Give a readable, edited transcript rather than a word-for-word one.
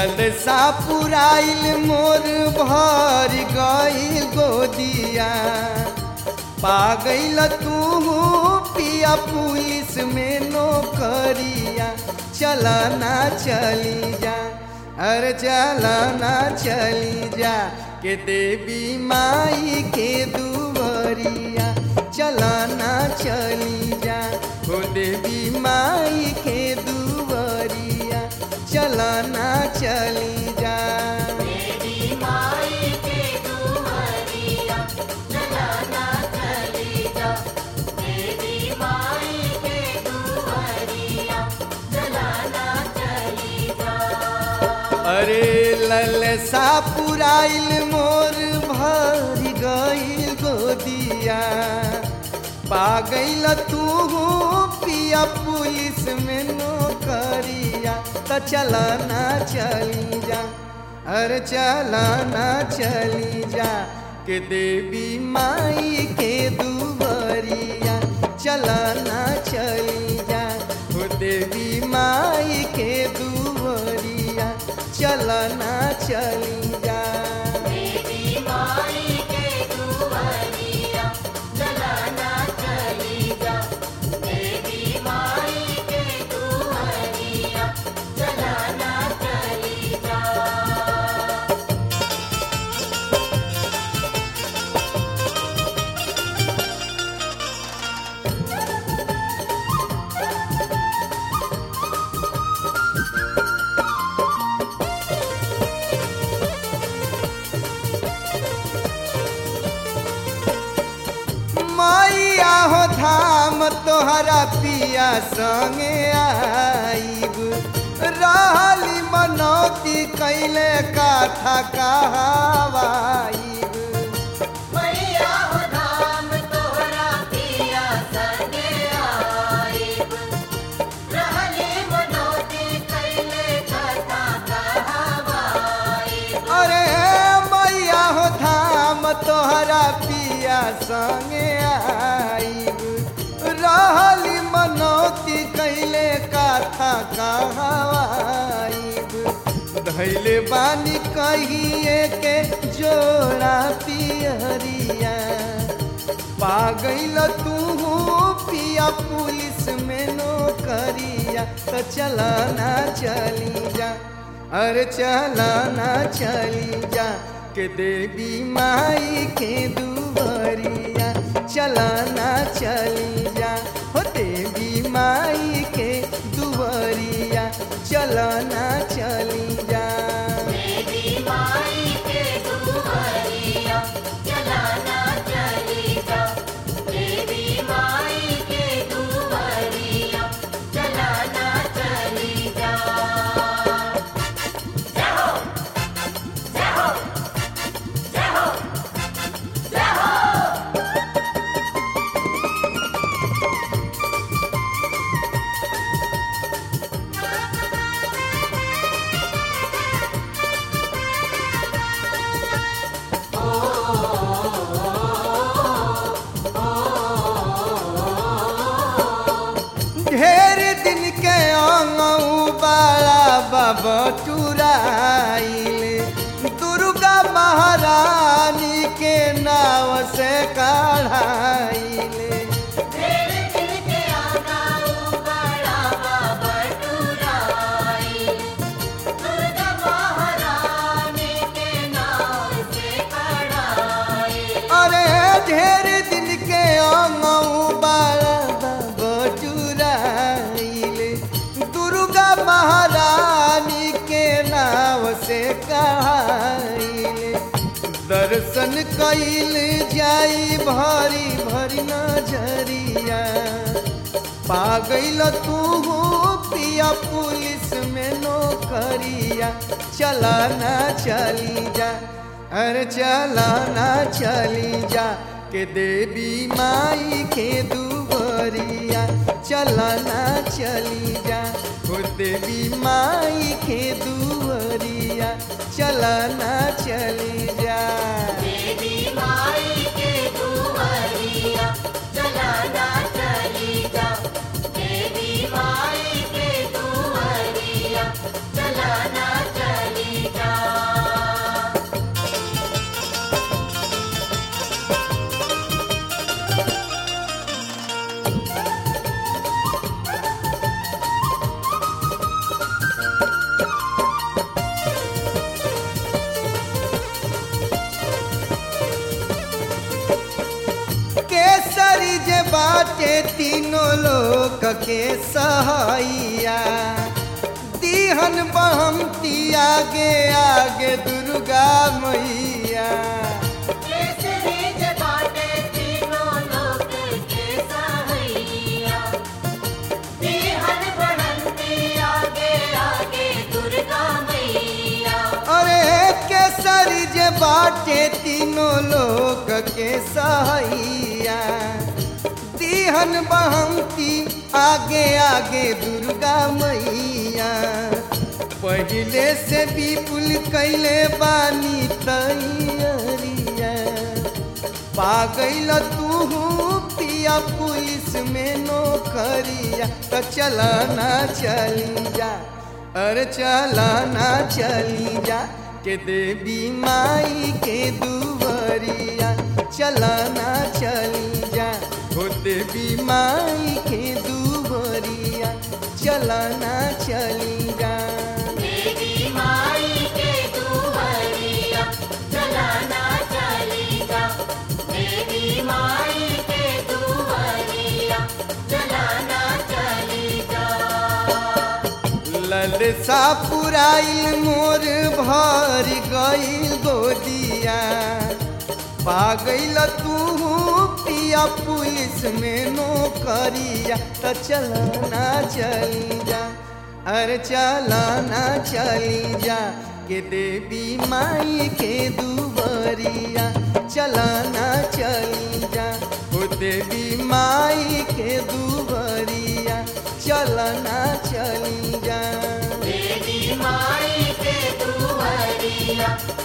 ललसा पुराइल मोर भर गइल गोदिया, पा गइल तू पिया पुलिस में नौकरिया। चला ना चली जा, अरे चला ना चली जा के देवी माई के दुवरिया। चला ना चली जा हो देवी माई के दुवरिया। चला ना चली जा देवी माई के दुवरिया। चला ना चली जा देवी माई के दुवरिया। चला ना चली जा। अरे ललसा पुराइल मोर भर गइल गोदिया, पा गइल तू पिया पुलिस में नौकरिया। त चला ना चली जा, अरे चला ना चली जा के देवी माई के दुवरिया। चला ना चली जा हो देवी माई के दुवरिया। चला ना चली जा देवी माई के दुवरिया। चला ना चली जा देवी माई के दुवरिया। चला ना चली जा। मैया हो धाम तोहरा पिया संगे आईब, रहली मनौती कैले काथा कहवाईब। मैया हो धाम तोहरा पिया संगे आईब, रहली मनौती कैले कथा कहवाईब। अरे मैया हो धाम तोहरा पिया संगे आईब, रहली मनौती कैले काथा कहवाईब। धैले बानी कहिए के जोड़ा पियरिया, पा गइल तू पिया पुलिस में नौकरिया। तो चला ना चली जा, अरे चला ना चली जा के देवी माई के दुवरिया। चला ना चली जा हो देवी माई के दुवरिया। चला ना चली जा देवी माई के दुवरिया। चला ना चली जा देवी माई के दुवरिया। चला ना चली जा। जय हो जय हो जय हो जय हो। ढेर दिन के अंगऊ बाला बाबा चुराइल, दुर्गा महारानी के नाव से काढ़ाइल। ढेर दिन के आगाऊ बड़ा बाबा टुराई, दुर्गा महारानी के नाम से कढ़ाई। अरे ढेर दिन के अंगऊ बाला बाबा चुराइल, दुर्गा महारानी के नाव से कढ़ाइल। दर्शन कइल जाई भरी भरी नजरिया, पा गइल तू पिया पुलिस में नौकरिया। चला ना चली जा, अरे चला ना चली जा के देवी माई के दुवरिया। चला ना चली जा हो देवी माई के दुवरिया। चला ना चली जा देवी माई के दुवरिया। चला ना चली जा देवी माई के दुवरिया। चला ना चली तीनों लोक के सहाइया दीहन बहमती आगे आगे दुर्गा मैया केसरी जे बाटे तीनों लोक के सहाइया दीहन बढ़ंती आगे आगे दुर्गा मैया अरे केसरी जे बाटे तीनों लोक के सहाइया दीहन बहमती आगे आगे दुर्गा मैया पहले से विपुल कैले बानी तैयारिया पा गइल तू पिया पुलिस में नौकरिया तो चलाना चली जा अरे चलाना चली जा के देवी माई के दुवरिया चलाना चली जा हो देवी माई के दुवरिया चलाना चली जा देवी माई के दुवरिया चलाना चली जा देवी माई के दुवरिया चलाना चली जा ललसा पुराइल मोर भर गइल गोदिया पा गइल तू पिया पुलिस में नौकरिया तो चलना चली जा अरे चलना चली जा के देवी माई के दुवरिया चलना चली जा हो देवी माई के दुवरिया चलना चली जा देवी माई के दुवरिया